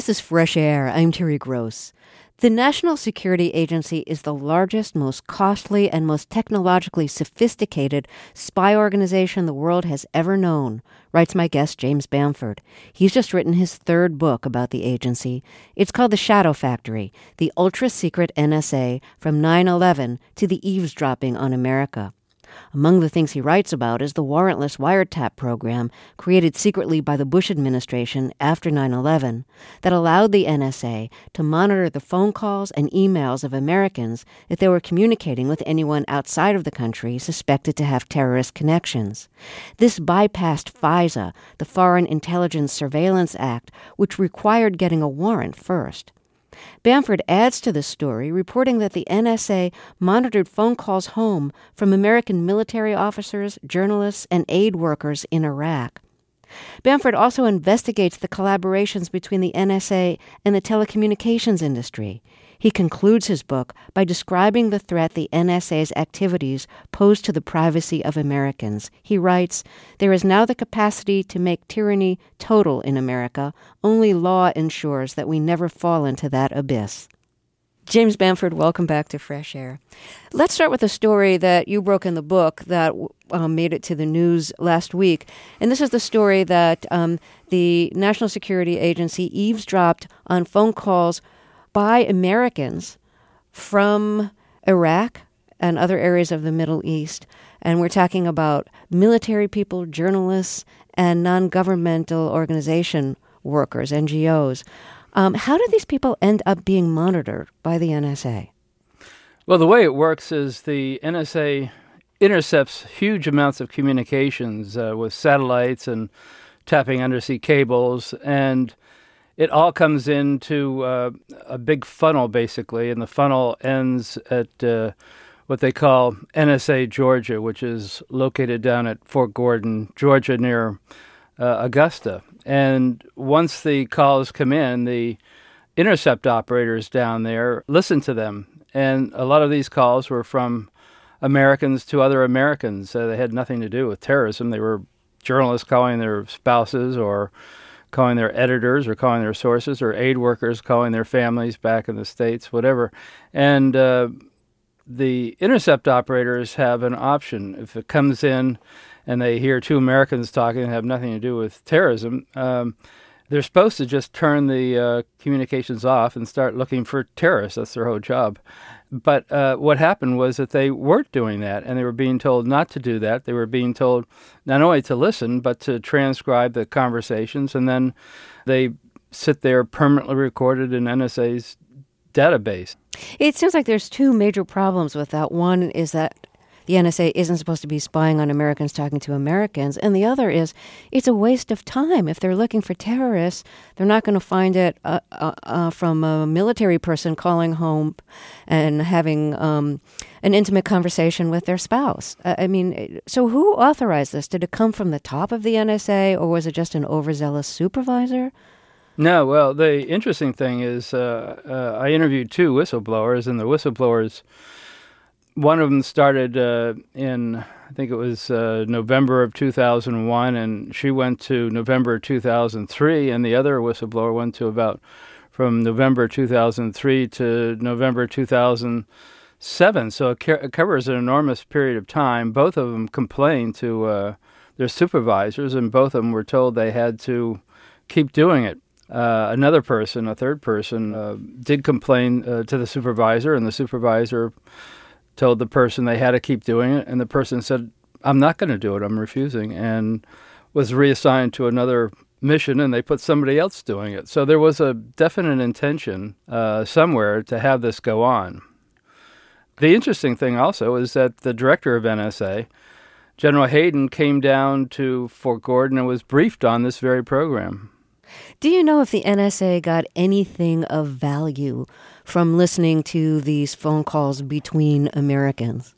This is Fresh Air. I'm Terry Gross. The National Security Agency is the largest, most costly, and most technologically sophisticated spy organization the world has ever known, writes my guest James Bamford. He's just written his third book about the agency. It's called The Shadow Factory, the ultra-secret NSA from 9/11 to the eavesdropping on America. Among the things he writes about is the warrantless wiretap program created secretly by the Bush administration after 9/11 that allowed the NSA to monitor the phone calls and emails of Americans if they were communicating with anyone outside of the country suspected to have terrorist connections. This bypassed FISA, the Foreign Intelligence Surveillance Act, which required getting a warrant first. Bamford adds to the story, reporting that the NSA monitored phone calls home from American military officers, journalists, and aid workers in Iraq. Bamford also investigates the collaborations between the NSA and the telecommunications industry. He concludes his book by describing the threat the NSA's activities pose to the privacy of Americans. He writes, "There is now the capacity to make tyranny total in America. Only law ensures that we never fall into that abyss." James Bamford, welcome back to Fresh Air. Let's start with a story that you broke in the book that made it to the news last week. And this is the story that the National Security Agency eavesdropped on phone calls by Americans from Iraq and other areas of the Middle East. And we're talking about military people, journalists, and non-governmental organization workers, NGOs. How did these people end up being monitored by the NSA? Well, the way it works is the NSA intercepts huge amounts of communications with satellites and tapping undersea cables, and it all comes into a big funnel, basically, and the funnel ends at what they call NSA Georgia, which is located down at Fort Gordon, Georgia, near Augusta. And once the calls come in, the intercept operators down there listen to them. And a lot of these calls were from Americans to other Americans. They had nothing to do with terrorism. They were journalists calling their spouses or calling their editors or calling their sources, or aid workers calling their families back in the States, whatever. And the intercept operators have an option. If it comes in and they hear two Americans talking and have nothing to do with terrorism, they're supposed to just turn the communications off and start looking for terrorists. That's their whole job. But what happened was that they weren't doing that, and they were being told not to do that. They were being told not only to listen, but to transcribe the conversations, and then they sit there permanently recorded in NSA's database. It seems like there's two major problems with that. One is that the NSA isn't supposed to be spying on Americans talking to Americans. And the other is it's a waste of time. If they're looking for terrorists, they're not going to find it from a military person calling home and having an intimate conversation with their spouse. So who authorized this? Did it come from the top of the NSA, or was it just an overzealous supervisor? No, well, the interesting thing is I interviewed two whistleblowers, and the whistleblowers, one of them started in, I think it was November of 2001, and she went to November 2003, and the other whistleblower went to about from November 2003 to November 2007. So it covers an enormous period of time. Both of them complained to their supervisors, and both of them were told they had to keep doing it. Another person, a third person, did complain to the supervisor, and the supervisor told the person they had to keep doing it, and the person said, "I'm not going to do it, I'm refusing," and was reassigned to another mission, and they put somebody else doing it. So there was a definite intention somewhere to have this go on. The interesting thing also is that the director of NSA, General Hayden, came down to Fort Gordon and was briefed on this very program. Do you know if the NSA got anything of value from listening to these phone calls between Americans?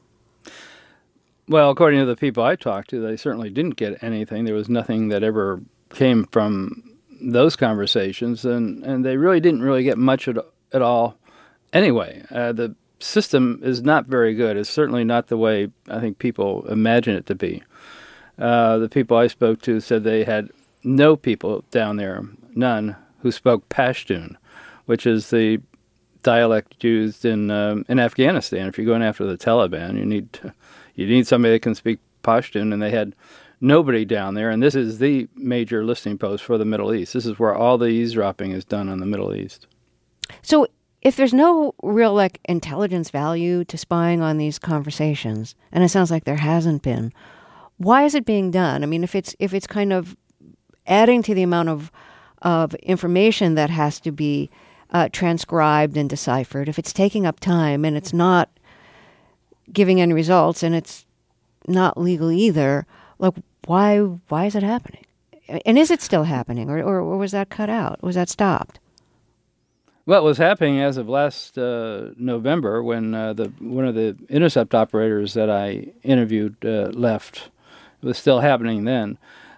Well, according to the people I talked to, they certainly didn't get anything. There was nothing that ever came from those conversations, and they really didn't get much at all anyway. The system is not very good. It's certainly not the way I think people imagine it to be. The people I spoke to said they had no people down there, none, who spoke Pashtun, which is the dialect used in Afghanistan. If you're going after the Taliban, you need somebody that can speak Pashtun, and they had nobody down there. And this is the major listening post for the Middle East. This is where all the eavesdropping is done on the Middle East. So if there's no real intelligence value to spying on these conversations, and it sounds like there hasn't been, why is it being done? I mean, if it's kind of adding to the amount of information that has to be transcribed and deciphered, if it's taking up time and it's not giving any results and it's not legal either, why is it happening? And is it still happening, or was that cut out? Was that stopped? Well, it was happening as of last November when one of the intercept operators that I interviewed left. It was still happening then.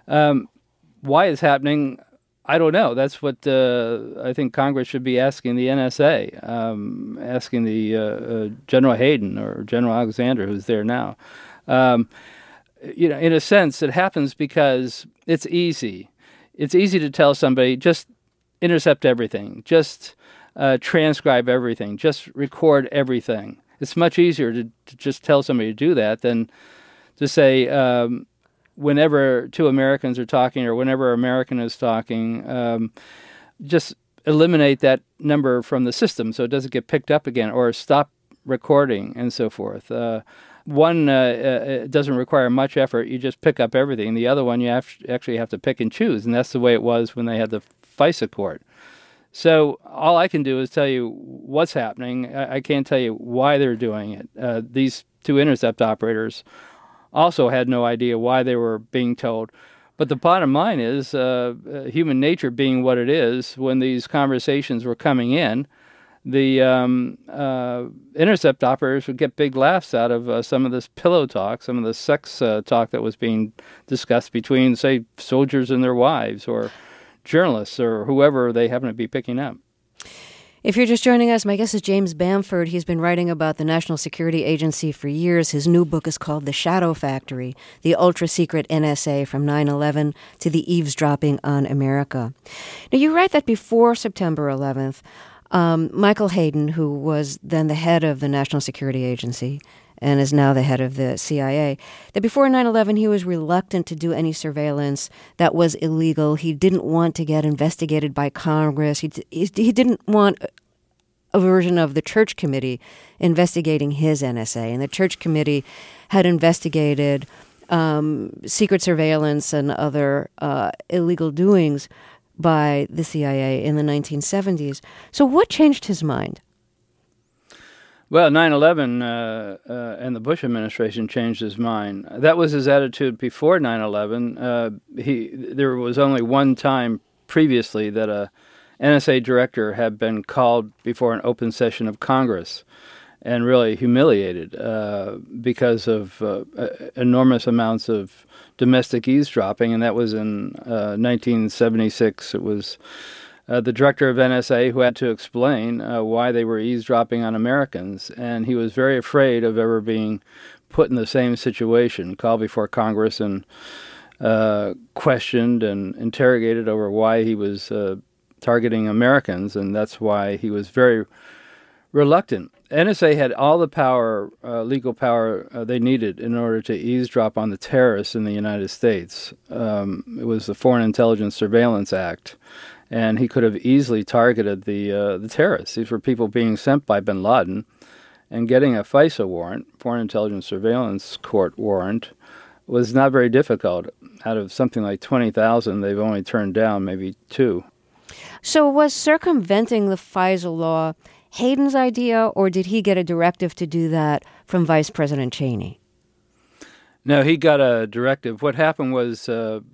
Why it's happening, I don't know. That's what I think Congress should be asking the NSA, asking the General Hayden or General Alexander, who's there now. In a sense, it happens because it's easy. It's easy to tell somebody, just intercept everything, just transcribe everything, just record everything. It's much easier to just tell somebody to do that than to say, whenever two Americans are talking or whenever an American is talking, just eliminate that number from the system so it doesn't get picked up again, or stop recording and so forth. One doesn't require much effort. You just pick up everything. The other one, you actually have to pick and choose, and that's the way it was when they had the FISA court. So all I can do is tell you what's happening. I can't tell you why they're doing it. These two intercept operators also had no idea why they were being told. But the bottom line is, human nature being what it is, when these conversations were coming in, the intercept operators would get big laughs out of some of this pillow talk, some of the sex talk that was being discussed between, say, soldiers and their wives, or journalists, or whoever they happen to be picking up. If you're just joining us, my guest is James Bamford. He's been writing about the National Security Agency for years. His new book is called The Shadow Factory, the ultra-secret NSA from 9/11 to the eavesdropping on America. Now, you write that before September 11th, Michael Hayden, who was then the head of the National Security Agency and is now the head of the CIA, that before 9/11 he was reluctant to do any surveillance that was illegal. He didn't want to get investigated by Congress. He didn't want a version of the Church Committee investigating his NSA. And the Church Committee had investigated secret surveillance and other illegal doings by the CIA in the 1970s. So what changed his mind? Well, 9/11 and the Bush administration changed his mind. That was his attitude before 9/11. There was only one time previously that a NSA director had been called before an open session of Congress and really humiliated because of enormous amounts of domestic eavesdropping, and that was in 1976. It was the director of NSA who had to explain why they were eavesdropping on Americans, and he was very afraid of ever being put in the same situation, called before Congress and questioned and interrogated over why he was targeting Americans, and that's why he was very reluctant. NSA had all the power, legal power they needed in order to eavesdrop on the terrorists in the United States. It was the Foreign Intelligence Surveillance Act, and he could have easily targeted the terrorists. These were people being sent by bin Laden, and getting a FISA warrant, Foreign Intelligence Surveillance Court warrant, was not very difficult. Out of something like 20,000, they've only turned down maybe 2. So was circumventing the FISA law Hayden's idea, or did he get a directive to do that from Vice President Cheney? No, he got a directive. What happened was,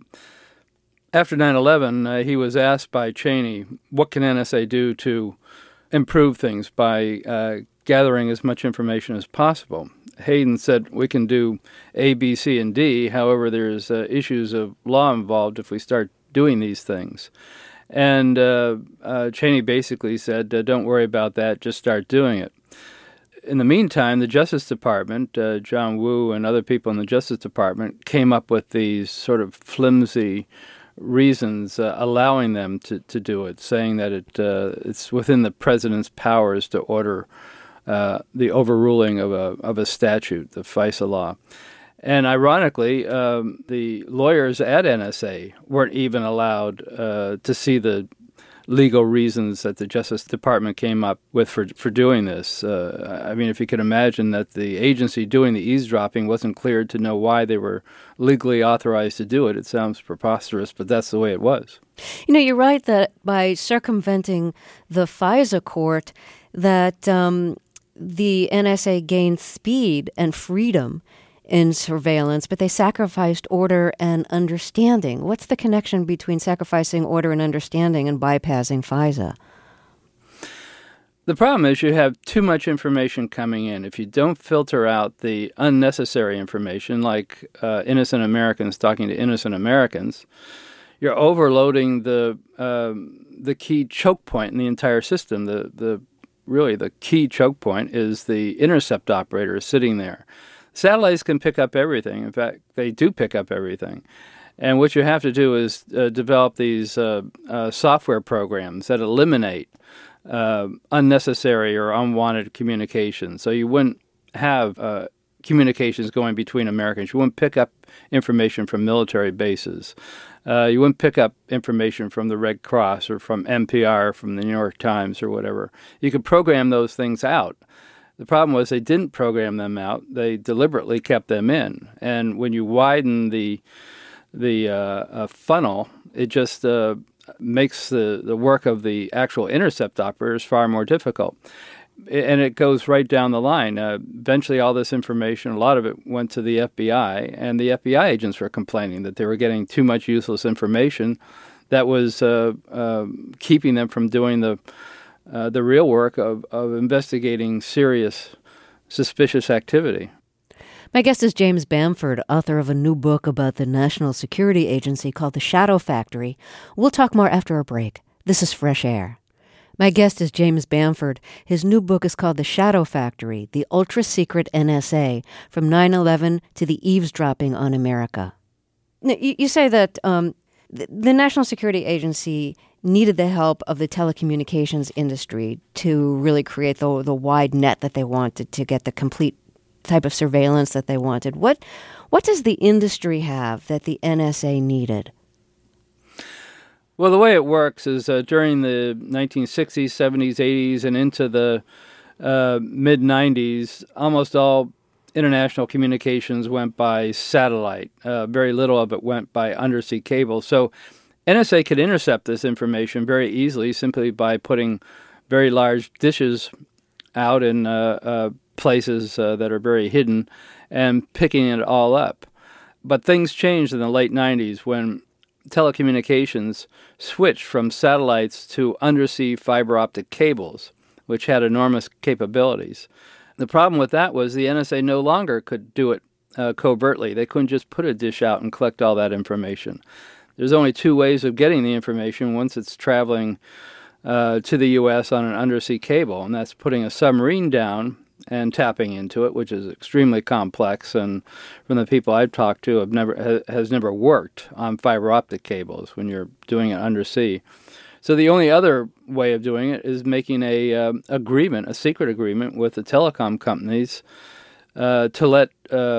after 9/11, he was asked by Cheney, what can NSA do to improve things by gathering as much information as possible? Hayden said, we can do A, B, C, and D. However, there's issues of law involved if we start doing these things. And Cheney basically said, don't worry about that, just start doing it. In the meantime, the Justice Department, John Woo and other people in the Justice Department came up with these sort of flimsy reasons allowing them to do it, saying that it's within the president's powers to order the overruling of a statute, the FISA law. And ironically, the lawyers at NSA weren't even allowed to see the legal reasons that the Justice Department came up with for doing this. I mean, if you could imagine that the agency doing the eavesdropping wasn't cleared to know why they were legally authorized to do it, it sounds preposterous, but that's the way it was. You know, you're right that by circumventing the FISA court, that the NSA gained speed and freedom in surveillance, but they sacrificed order and understanding. What's the connection between sacrificing order and understanding and bypassing FISA? The problem is you have too much information coming in. If you don't filter out the unnecessary information, like innocent Americans talking to innocent Americans, you're overloading the key choke point in the entire system. Really the key choke point is the intercept operator sitting there. Satellites can pick up everything. In fact, they do pick up everything. And what you have to do is develop these software programs that eliminate unnecessary or unwanted communications. So you wouldn't have communications going between Americans. You wouldn't pick up information from military bases. You wouldn't pick up information from the Red Cross or from NPR, from the New York Times or whatever. You could program those things out. The problem was they didn't program them out. They deliberately kept them in. And when you widen the funnel, it just makes the work of the actual intercept operators far more difficult. And it goes right down the line. Eventually, all this information, a lot of it went to the FBI, and the FBI agents were complaining that they were getting too much useless information that was keeping them from doing the real work of investigating serious, suspicious activity. My guest is James Bamford, author of a new book about the National Security Agency called The Shadow Factory. We'll talk more after a break. This is Fresh Air. My guest is James Bamford. His new book is called The Shadow Factory, The Ultra-Secret NSA, From 9/11 to the Eavesdropping on America. You say that the National Security Agency needed the help of the telecommunications industry to really create the wide net that they wanted to get the complete type of surveillance that they wanted. What does the industry have that the NSA needed? Well, the way it works is during the 1960s, 70s, 80s, and into the mid-90s, almost all international communications went by satellite. Very little of it went by undersea cable. So NSA could intercept this information very easily simply by putting very large dishes out in places that are very hidden and picking it all up. But things changed in the late 90s when telecommunications switched from satellites to undersea fiber optic cables, which had enormous capabilities. The problem with that was the NSA no longer could do it covertly. They couldn't just put a dish out and collect all that information. There's only two ways of getting the information once it's traveling to the U.S. on an undersea cable, and that's putting a submarine down and tapping into it, which is extremely complex, and from the people I've talked to, has never worked on fiber optic cables when you're doing it undersea. So the only other way of doing it is making a secret agreement with the telecom companies to let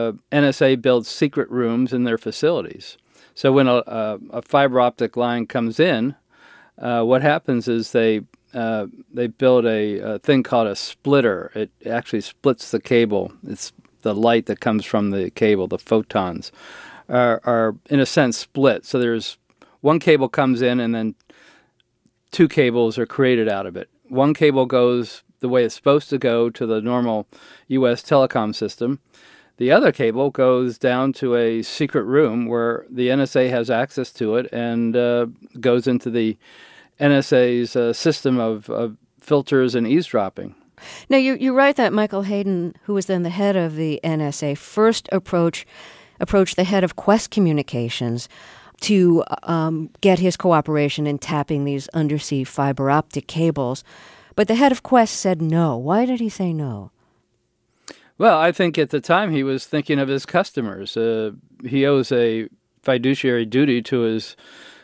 NSA build secret rooms in their facilities. So when a fiber optic line comes in, what happens is they build a thing called a splitter. It actually splits the cable. It's the light that comes from the cable, the photons, are in a sense split. So there's one cable comes in and then two cables are created out of it. One cable goes the way it's supposed to go to the normal U.S. telecom system. The other cable goes down to a secret room where the NSA has access to it and goes into the NSA's system of filters and eavesdropping. Now, you write that Michael Hayden, who was then the head of the NSA, first approached the head of Qwest Communications to get his cooperation in tapping these undersea fiber optic cables. But the head of Qwest said no. Why did he say no? Well, I think at the time he was thinking of his customers. He owes a fiduciary duty to his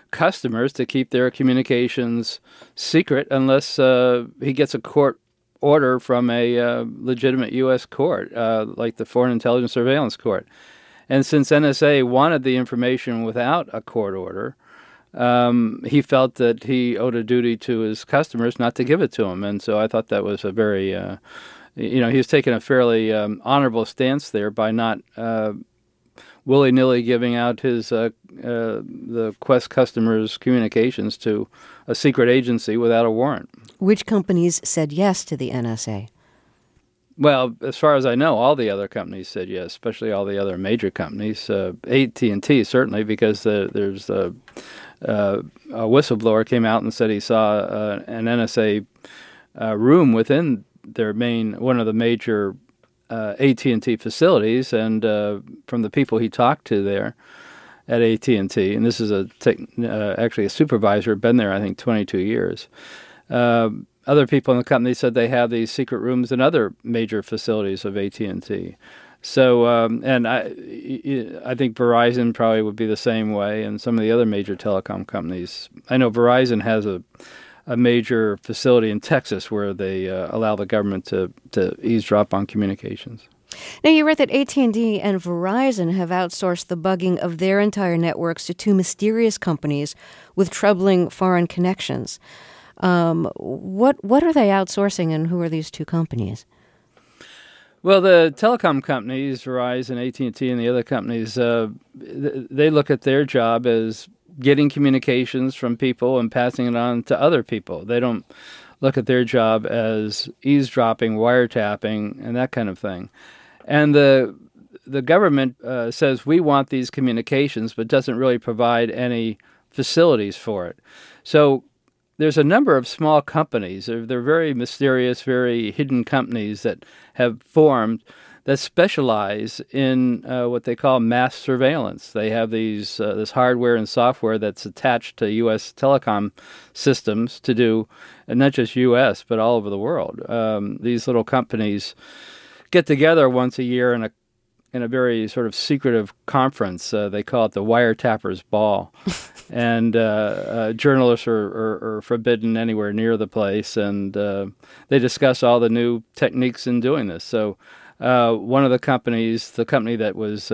customers to keep their communications secret unless he gets a court order from a legitimate U.S. court, like the Foreign Intelligence Surveillance Court. And since NSA wanted the information without a court order, he felt that he owed a duty to his customers not to give it to them. And so I thought that was a very, he was taking a fairly honorable stance there by not willy-nilly giving out his the Quest customers' communications to a secret agency without a warrant. Which companies said yes to the NSA? Well, as far as I know, all the other companies said yes, especially all the other major companies. AT&T certainly, because there's a whistleblower came out and said he saw an NSA room within their one of the major AT&T facilities, and from the people he talked to there at AT&T, and this is actually a supervisor, been there I think 22 years. Other people in the company said they have these secret rooms in other major facilities of AT&T. So, and I think Verizon probably would be the same way, and some of the other major telecom companies. I know Verizon has a major facility in Texas where they allow the government to eavesdrop on communications. Now, you read that AT&T and Verizon have outsourced the bugging of their entire networks to two mysterious companies with troubling foreign connections. What are they outsourcing, and who are these two companies? Well, the telecom companies, Verizon, AT&T, and the other companies, they look at their job as getting communications from people and passing it on to other people. They don't look at their job as eavesdropping, wiretapping, and that kind of thing. And the government says we want these communications, but doesn't really provide any facilities for it. So there's a number of small companies. They're very mysterious, very hidden companies that have formed that specialize in what they call mass surveillance. They have this hardware and software that's attached to U.S. telecom systems to do, and not just U.S., but all over the world. These little companies get together once a year in a very sort of secretive conference. They call it the Wiretappers Ball. And journalists are forbidden anywhere near the place, and they discuss all the new techniques in doing this. So one of the companies, the company that was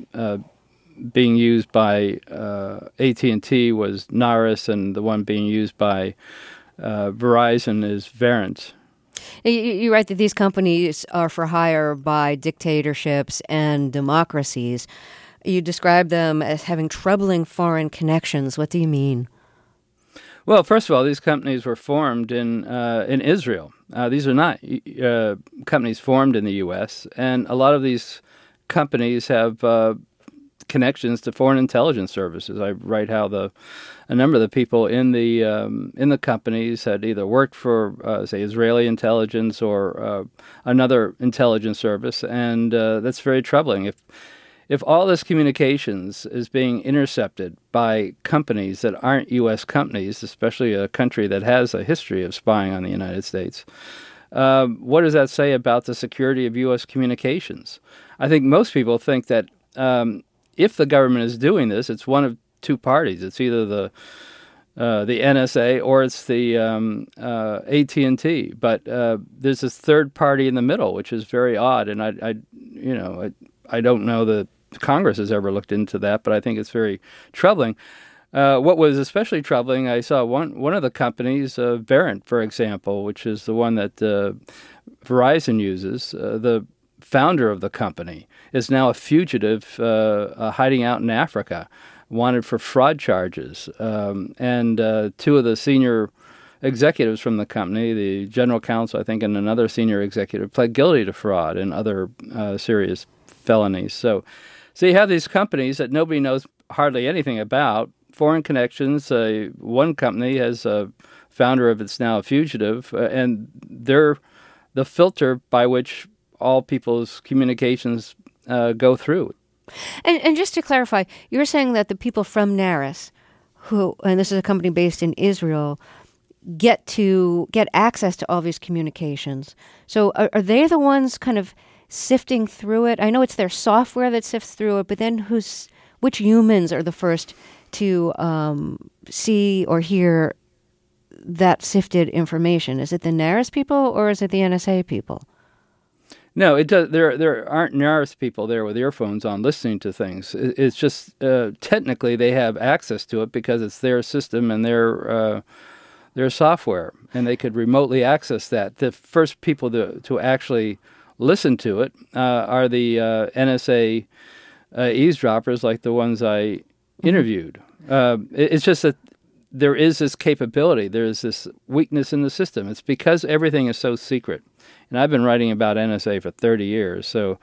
being used by AT&T was Narus, and the one being used by Verizon is Verint. You write that these companies are for hire by dictatorships and democracies. You describe them as having troubling foreign connections. What do you mean? Well, first of all, these companies were formed in Israel. These are not companies formed in the U.S., and a lot of these companies have connections to foreign intelligence services. I write how a number of the people in the companies had either worked for, say, Israeli intelligence or another intelligence service, and that's very troubling. If all this communications is being intercepted by companies that aren't U.S. companies, especially a country that has a history of spying on the United States, what does that say about the security of U.S. communications? I think most people think that if the government is doing this, it's one of two parties. It's either the NSA or it's the AT&T. But there's this third party in the middle, which is very odd. And I don't know that Congress has ever looked into that, but I think it's very troubling. What was especially troubling, I saw one of the companies, Verint, for example, which is the one that Verizon uses. The founder of the company is now a fugitive hiding out in Africa, wanted for fraud charges. And two of the senior executives from the company, the general counsel, I think, and another senior executive, pled guilty to fraud and other serious felonies. So you have these companies that nobody knows hardly anything about, foreign connections. One company has a founder of it's now a fugitive, and they're the filter by which all people's communications go through. And just to clarify, you're saying that the people from Narus, and this is a company based in Israel, get access to all these communications. So are they the ones kind of sifting through it? I know it's their software that sifts through it, but then which humans are the first to see or hear that sifted information? Is it the NARIS people or is it the NSA people? No, it does. There aren't NARIS people there with earphones on listening to things. It's just technically they have access to it because it's their system and their software, and they could remotely access that. The first people to actually listen to it are the NSA eavesdroppers, like the ones I interviewed. It's just that there is this capability. There is this weakness in the system. It's because everything is so secret. And I've been writing about NSA for 30 years, so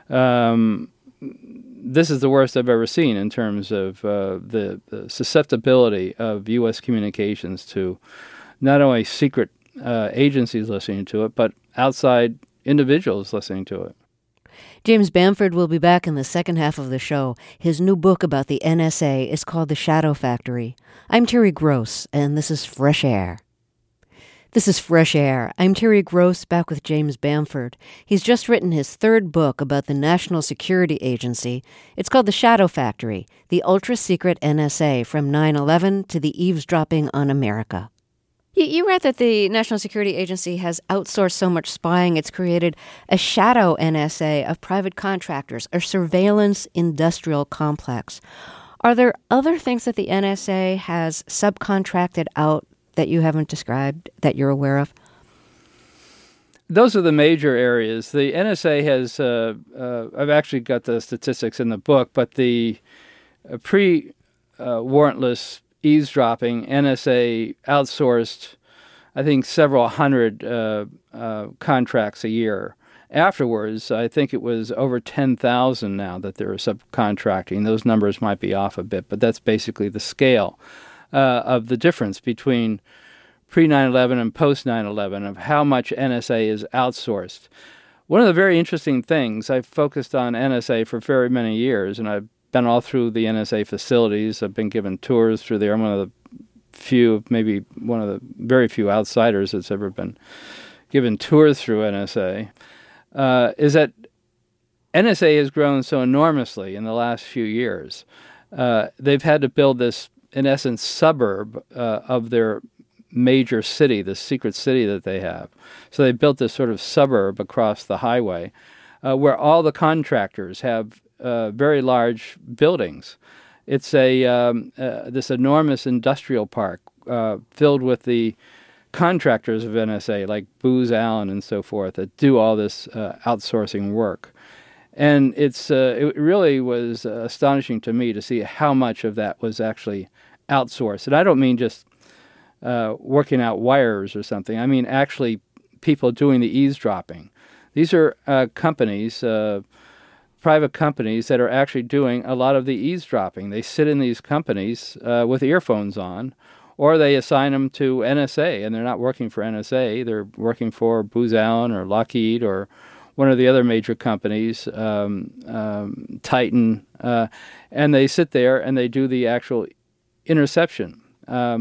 this is the worst I've ever seen in terms of the susceptibility of U.S. communications to not only secret agencies listening to it, but outside individuals listening to it. James Bamford will be back in the second half of the show. His new book about the NSA is called The Shadow Factory. I'm Terry Gross, and this is Fresh Air. This is Fresh Air. I'm Terry Gross, back with James Bamford. He's just written his third book about the National Security Agency. It's called The Shadow Factory, the ultra-secret NSA from 9/11 to the eavesdropping on America. You read that the National Security Agency has outsourced so much spying, it's created a shadow NSA of private contractors, a surveillance industrial complex. Are there other things that the NSA has subcontracted out that you haven't described, that you're aware of? Those are the major areas. The NSA has, I've actually got the statistics in the book, but the pre-warrantless eavesdropping, NSA outsourced, I think, several hundred contracts a year. Afterwards, I think it was over 10,000 now that they're subcontracting. Those numbers might be off a bit, but that's basically the scale of the difference between pre-9/11 and post-9/11 of how much NSA is outsourced. One of the very interesting things, I've focused on NSA for very many years, and I've been all through the NSA facilities. I've been given tours through there. I'm one of the few, maybe one of the very few outsiders that's ever been given tours through NSA, is that NSA has grown so enormously in the last few years. They've had to build this, in essence, suburb of their major city, the secret city that they have. So they built this sort of suburb across the highway where all the contractors have very large buildings. It's this enormous industrial park filled with the contractors of NSA, like Booz Allen and so forth, that do all this outsourcing work. And it really was astonishing to me to see how much of that was actually outsourced. And I don't mean just working out wires or something. I mean actually people doing the eavesdropping. These are companies, private companies that are actually doing a lot of the eavesdropping. They sit in these companies with earphones on, or they assign them to NSA, and they're not working for NSA. They're working for Booz Allen or Lockheed or one of the other major companies, Titan, and they sit there and they do the actual interception. And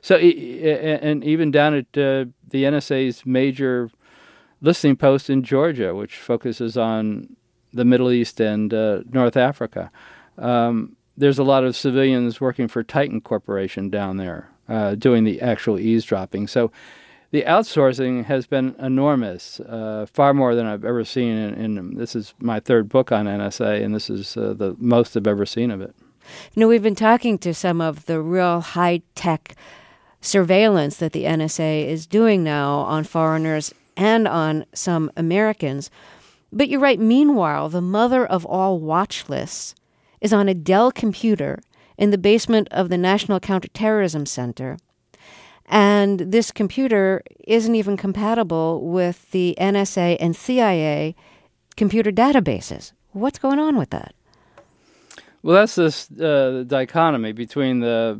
even down at the NSA's major listening post in Georgia, which focuses on the Middle East and North Africa, there's a lot of civilians working for Titan Corporation down there doing the actual eavesdropping. So the outsourcing has been enormous, far more than I've ever seen. In this is my third book on NSA, and this is the most I've ever seen of it. You know, we've been talking to some of the real high-tech surveillance that the NSA is doing now on foreigners and on some Americans. But you're right, meanwhile, the mother of all watch lists is on a Dell computer in the basement of the National Counterterrorism Center. And this computer isn't even compatible with the NSA and CIA computer databases. What's going on with that? Well, that's this dichotomy between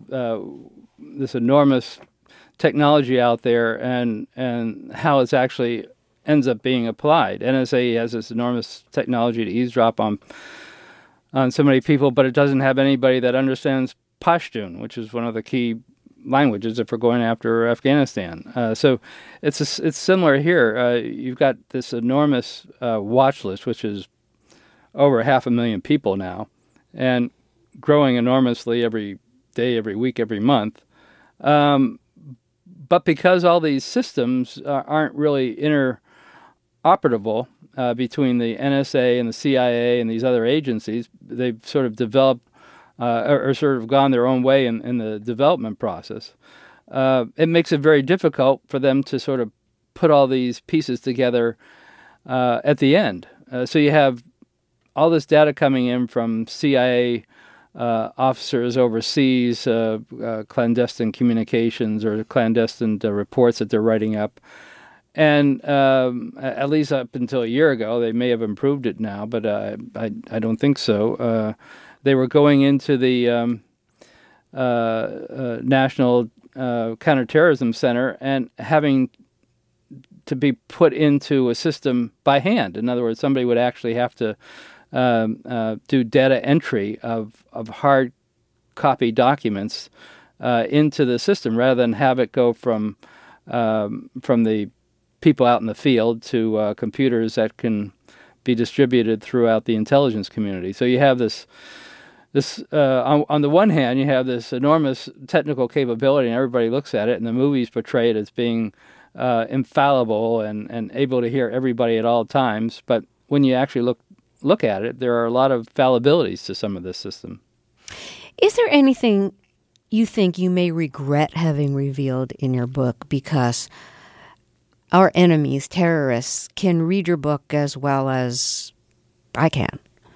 this enormous technology out there and how it's actually ends up being applied. NSA has this enormous technology to eavesdrop on so many people, but it doesn't have anybody that understands Pashtun, which is one of the key languages if we're going after Afghanistan. So it's similar here. You've got this enormous watch list, which is over 500,000 people now, and growing enormously every day, every week, every month. But because all these systems aren't really interoperable between the NSA and the CIA and these other agencies, they've sort of developed or sort of gone their own way in the development process. It makes it very difficult for them to sort of put all these pieces together at the end. So you have all this data coming in from CIA officers overseas, clandestine communications or clandestine reports that they're writing up. And at least up until a year ago, they may have improved it now, but I don't think so. They were going into the National Counterterrorism Center and having to be put into a system by hand. In other words, somebody would actually have to do data entry of hard copy documents into the system rather than have it go from the people out in the field to computers that can be distributed throughout the intelligence community. So you have this on the one hand, you have this enormous technical capability, and everybody looks at it, and the movies portray it as being infallible and able to hear everybody at all times. But when you actually look at it, there are a lot of fallibilities to some of this system. Is there anything you think you may regret having revealed in your book because our enemies, terrorists, can read your book as well as I can?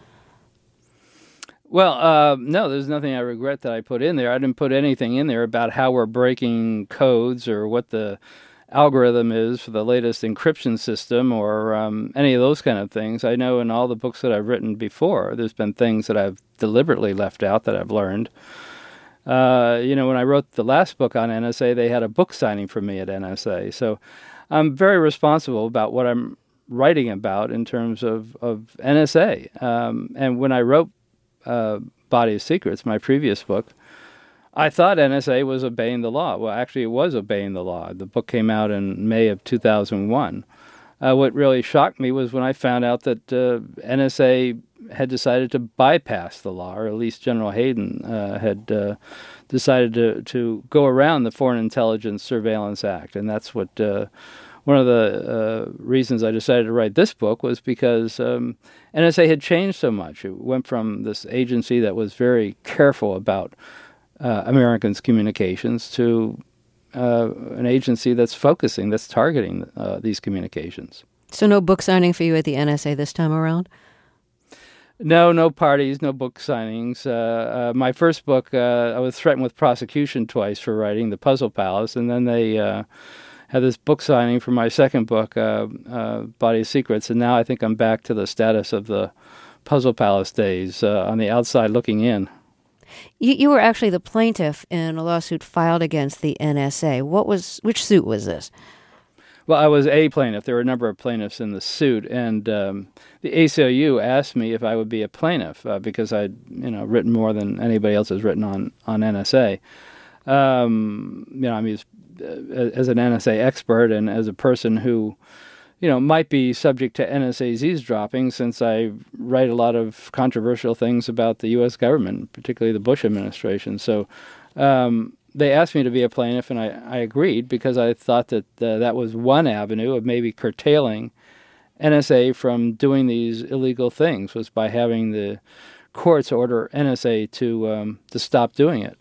Well, no, there's nothing I regret that I put in there. I didn't put anything in there about how we're breaking codes or what the algorithm is for the latest encryption system or any of those kind of things. I know in all the books that I've written before, there's been things that I've deliberately left out that I've learned. When I wrote the last book on NSA, they had a book signing for me at NSA. So I'm very responsible about what I'm writing about in terms of NSA. And when I wrote Body of Secrets, my previous book, I thought NSA was obeying the law. Well, actually, it was obeying the law. The book came out in May of 2001. What really shocked me was when I found out that NSA had decided to bypass the law, or at least General Hayden had decided to go around the Foreign Intelligence Surveillance Act. And that's what one of the reasons I decided to write this book was because NSA had changed so much. It went from this agency that was very careful about Americans' communications to an agency that's targeting these communications. So no book signing for you at the NSA this time around? No parties, no book signings. My first book, I was threatened with prosecution twice for writing The Puzzle Palace, and then they had this book signing for my second book, Body of Secrets, and now I think I'm back to the status of the Puzzle Palace days, on the outside looking in. You were actually the plaintiff in a lawsuit filed against the NSA. Which suit was this? Well, I was a plaintiff. There were a number of plaintiffs in the suit, and the ACLU asked me if I would be a plaintiff because I'd written more than anybody else has written on NSA. I mean, as an NSA expert and as a person who might be subject to NSA's eavesdropping, since I write a lot of controversial things about the U.S. government, particularly the Bush administration. So they asked me to be a plaintiff, and I agreed because I thought that that was one avenue of maybe curtailing NSA from doing these illegal things, was by having the courts order NSA to stop doing it.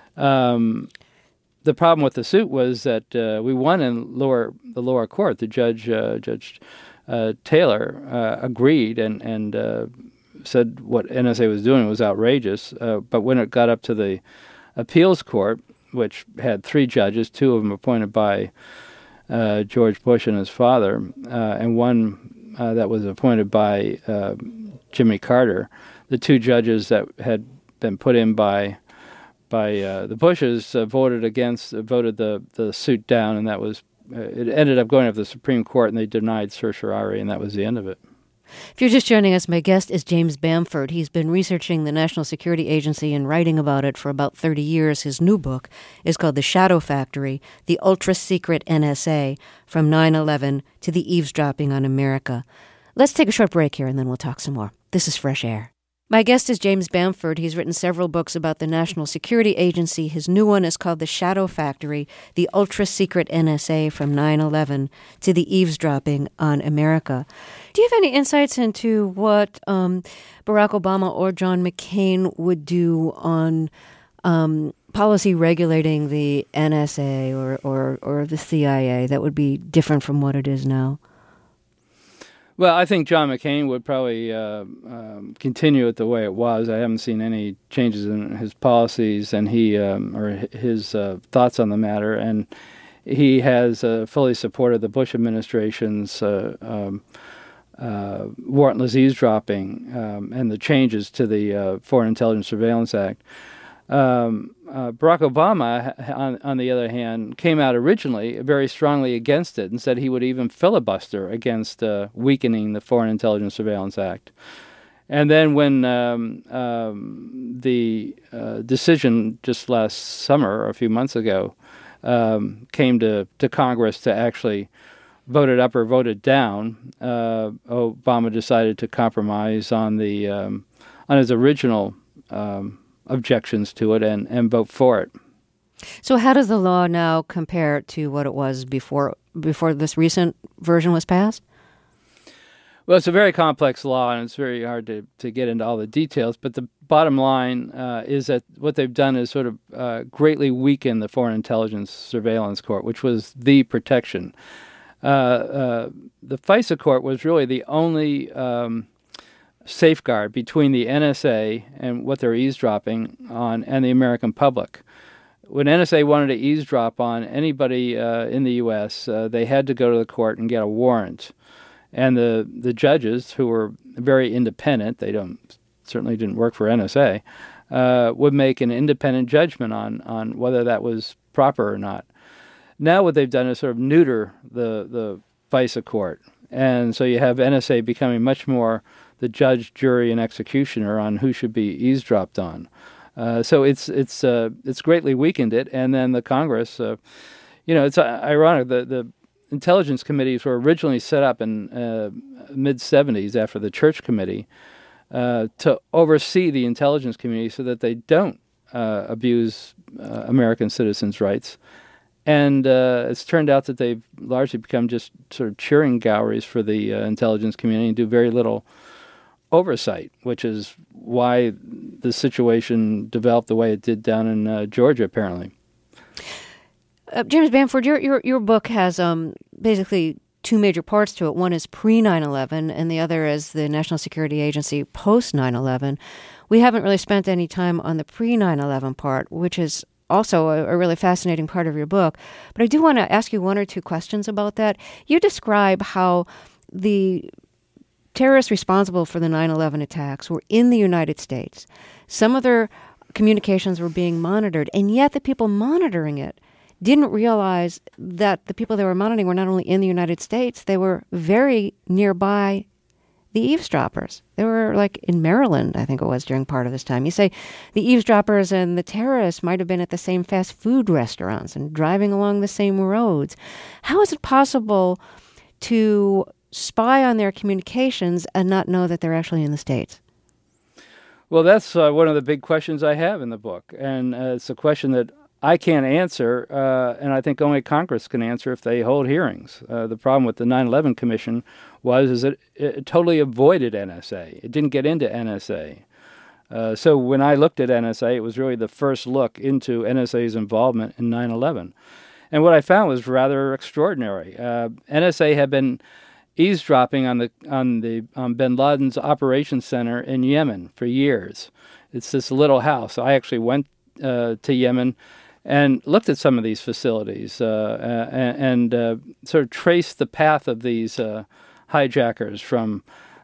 The problem with the suit was that we won in the lower court. The Judge Taylor agreed and said what NSA was doing was outrageous. But when it got up to the appeals court, which had 3 judges, 2 of them appointed by George Bush and his father, and one that was appointed by Jimmy Carter, the 2 judges that had been put in by the Bushes voted the suit down, and that was it ended up going up to the Supreme Court, and they denied certiorari, and that was the end of it. If you're just joining us, my guest is James Bamford. He's been researching the National Security Agency and writing about it for about 30 years. His new book is called The Shadow Factory, The Ultra-Secret NSA, From 9/11 to the Eavesdropping on America. Let's take a short break here, and then we'll talk some more. This is Fresh Air. My guest is James Bamford. He's written several books about the National Security Agency. His new one is called The Shadow Factory, the ultra-secret NSA from 9/11 to the eavesdropping on America. Do you have any insights into what Barack Obama or John McCain would do on policy regulating the NSA or the CIA that would be different from what it is now? Well, I think John McCain would probably continue it the way it was. I haven't seen any changes in his policies and his thoughts on the matter, and he has fully supported the Bush administration's warrantless eavesdropping and the changes to the Foreign Intelligence Surveillance Act. Barack Obama, on the other hand, came out originally very strongly against it and said he would even filibuster against weakening the Foreign Intelligence Surveillance Act. And then when the decision just last summer, or a few months ago, came to Congress to actually vote it up or vote it down, Obama decided to compromise on his original objections to it and vote for it. So how does the law now compare to what it was before this recent version was passed? Well, it's a very complex law, and it's very hard to get into all the details. But the bottom line is that what they've done is sort of greatly weaken the Foreign Intelligence Surveillance Court, which was the protection. The FISA court was really the only safeguard between the NSA and what they're eavesdropping on and the American public. When NSA wanted to eavesdrop on anybody in the U.S., they had to go to the court and get a warrant. And the judges, who were very independent, they certainly didn't work for NSA, would make an independent judgment on whether that was proper or not. Now what they've done is sort of neuter the FISA court. And so you have NSA becoming much more the judge, jury, and executioner on who should be eavesdropped on. So it's greatly weakened it. And then the Congress, it's ironic. The intelligence committees were originally set up in mid-'70s after the Church Committee to oversee the intelligence community so that they don't abuse American citizens' rights. And it's turned out that they've largely become just sort of cheering galleries for the intelligence community and do very little oversight, which is why the situation developed the way it did down in Georgia, apparently. James Bamford, your book has basically two major parts to it. One is pre-9/11, and the other is the National Security Agency post-9/11. We haven't really spent any time on the pre-9/11 part, which is also a really fascinating part of your book. But I do want to ask you one or two questions about that. You describe how the terrorists responsible for the 9/11 attacks were in the United States. Some of their communications were being monitored, and yet the people monitoring it didn't realize that the people they were monitoring were not only in the United States, they were very nearby the eavesdroppers. They were like in Maryland, I think it was, during part of this time. You say the eavesdroppers and the terrorists might have been at the same fast food restaurants and driving along the same roads. How is it possible to spy on their communications and not know that they're actually in the States? Well, that's one of the big questions I have in the book. And it's a question that I can't answer, and I think only Congress can answer if they hold hearings. The problem with the 9/11 Commission was that it totally avoided NSA. It didn't get into NSA. So when I looked at NSA, it was really the first look into NSA's involvement in 9/11. And what I found was rather extraordinary. NSA had been eavesdropping on bin Laden's operations center in Yemen for years. It's this little house. I actually went to Yemen and looked at some of these facilities and sort of traced the path of these hijackers from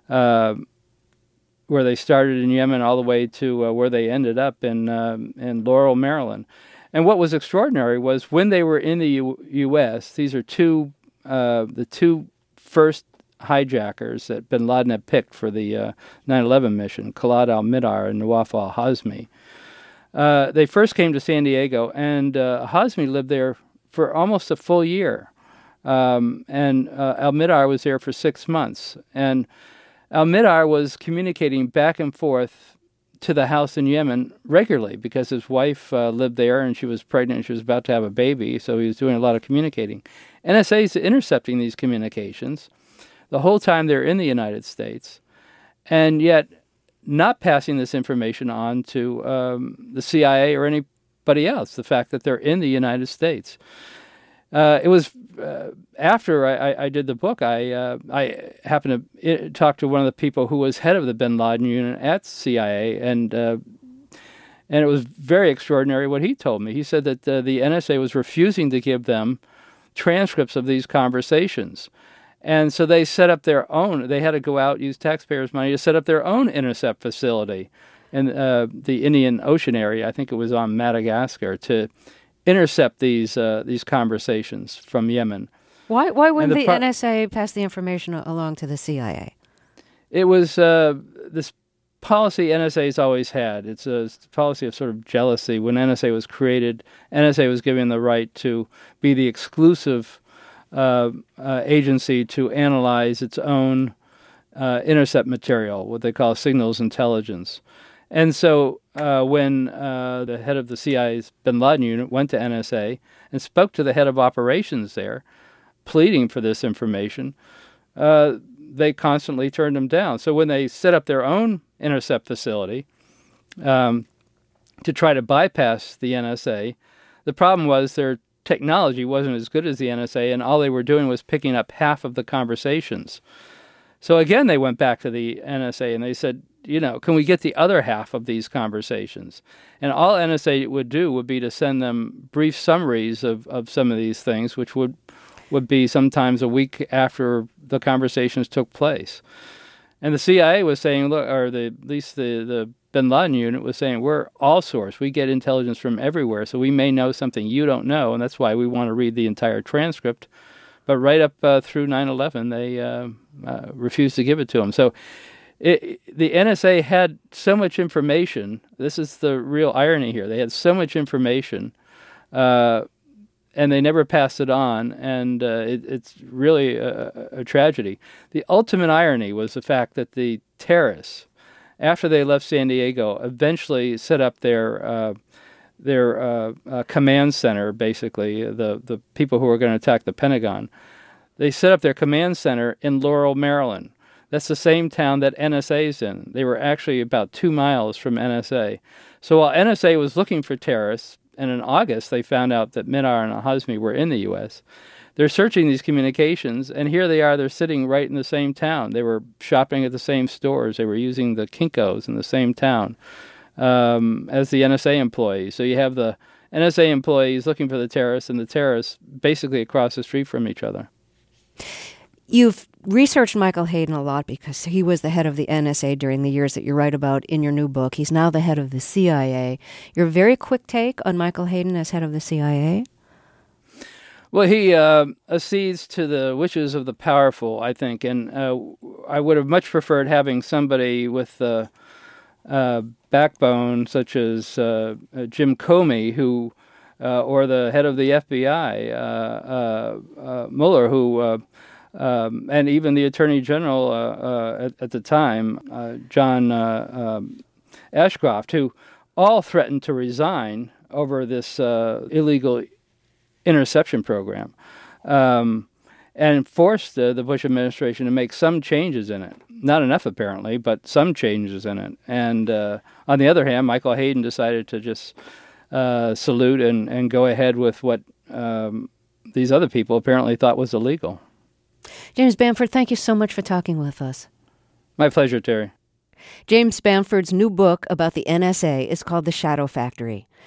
where they started in Yemen all the way to where they ended up in Laurel, Maryland. And what was extraordinary was when they were in the U.S., these are the two first hijackers that bin Laden had picked for the 9/11 mission, Khalid al-Mihdhar and Nawaf al-Hazmi. They first came to San Diego, and Hazmi lived there for almost a full year. And al-Mihdhar was there for 6 months. And al-Mihdhar was communicating back and forth to the house in Yemen regularly because his wife lived there and she was pregnant and she was about to have a baby, so he was doing a lot of communicating. NSA is intercepting these communications the whole time they're in the United States, and yet not passing this information on to the CIA or anybody else, the fact that they're in the United States. It was after I did the book, I happened to talk to one of the people who was head of the bin Laden unit at CIA, and it was very extraordinary what he told me. He said that the NSA was refusing to give them transcripts of these conversations. And so they set up their own. They had to go out, use taxpayers' money to set up their own intercept facility in the Indian Ocean area. I think it was on Madagascar, to intercept these conversations from Yemen. Why wouldn't the NSA pass the information along to the CIA? It was this policy NSA's always had. It's a policy of sort of jealousy. When NSA was created, NSA was given the right to be the exclusive agency to analyze its own intercept material, what they call signals intelligence. And so when the head of the CIA's bin Laden unit went to NSA and spoke to the head of operations there, pleading for this information, they constantly turned them down. So when they set up their own intercept facility to try to bypass the NSA, the problem was their technology wasn't as good as the NSA, and all they were doing was picking up half of the conversations. So again, they went back to the NSA and they said, can we get the other half of these conversations? And all NSA would do would be to send them brief summaries of some of these things, which would be sometimes a week after the conversations took place. And the CIA was saying, look, or at least the bin Laden unit was saying, we're all source. We get intelligence from everywhere, so we may know something you don't know, and that's why we want to read the entire transcript. But right up through 9/11, they refused to give it to them. So the NSA had so much information. This is the real irony here. They had so much information, and they never passed it on, and it's really a tragedy. The ultimate irony was the fact that the terrorists, after they left San Diego, eventually set up their command center, basically, the people who were going to attack the Pentagon. They set up their command center in Laurel, Maryland. That's the same town that NSA's in. They were actually about 2 miles from NSA. So while NSA was looking for terrorists, and in August they found out that Mihdhar and Hazmi were in the U.S., they're searching these communications, and here they are, they're sitting right in the same town. They were shopping at the same stores. They were using the Kinkos in the same town as the NSA employees. So you have the NSA employees looking for the terrorists, and the terrorists basically across the street from each other. You've researched Michael Hayden a lot because he was the head of the NSA during the years that you write about in your new book. He's now the head of the CIA. Your very quick take on Michael Hayden as head of the CIA? Well, he accedes to the wishes of the powerful, I think, and I would have much preferred having somebody with the backbone, such as Jim Comey, who, or the head of the FBI, Mueller, who, and even the Attorney General at the time, John Ashcroft, who all threatened to resign over this illegal interception program, and forced the Bush administration to make some changes in it. Not enough, apparently, but some changes in it. And on the other hand, Michael Hayden decided to just salute and go ahead with what these other people apparently thought was illegal. James Bamford, thank you so much for talking with us. My pleasure, Terry. James Bamford's new book about the NSA is called The Shadow Factory.